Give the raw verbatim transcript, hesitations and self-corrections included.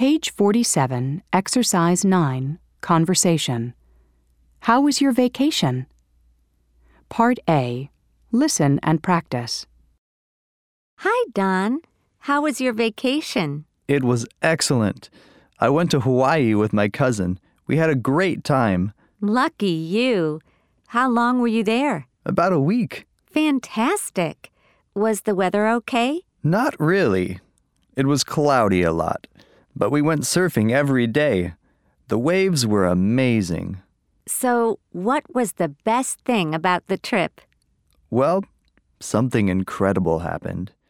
Page forty-seven, Exercise nine, Conversation. How was your vacation? Part A. Listen and practice. Hi, Don. How was your vacation? It was excellent. I went to Hawaii with my cousin. We had a great time. Lucky you. How long were you there? About a week. Fantastic. Was the weather okay? Not really. It was cloudy a lot, but we went surfing every day. The waves were amazing. So, what was the best thing about the trip? Well, something incredible happened.